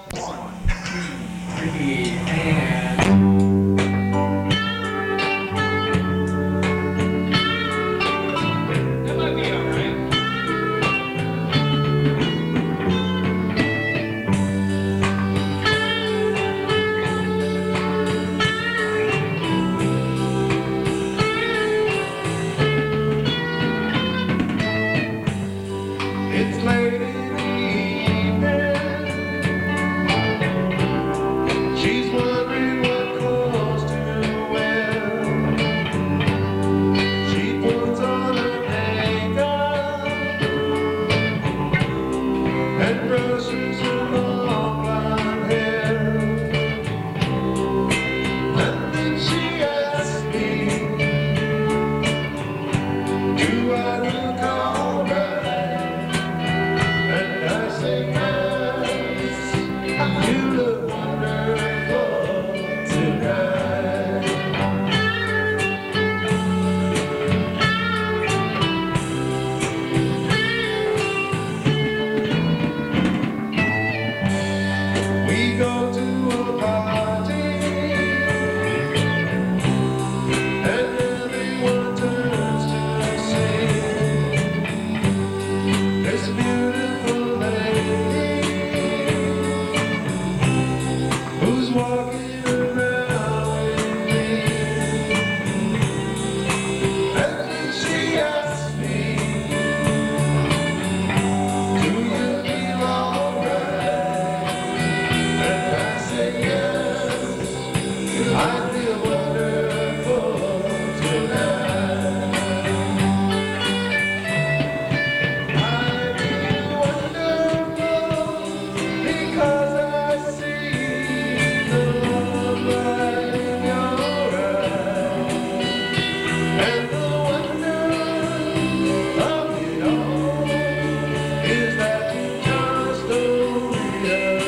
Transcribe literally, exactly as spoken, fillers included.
One, two, three, and. That might be alright. It's late in the evening. She's wondering what clothes to wear. She puts on her makeup and brushes her long blonde hair. And then she asks me, do I look alright? And I say yes, you look wonderful tonight. We go to a party and everyone turns to sing. There's a beautiful lady who's walking around with me. And then she asks me, do you feel alright? And I say yes, I feel wonderful tonight. I feel wonderful because I see the love light in your eyes. And the wonder of it all is that you just don't realize.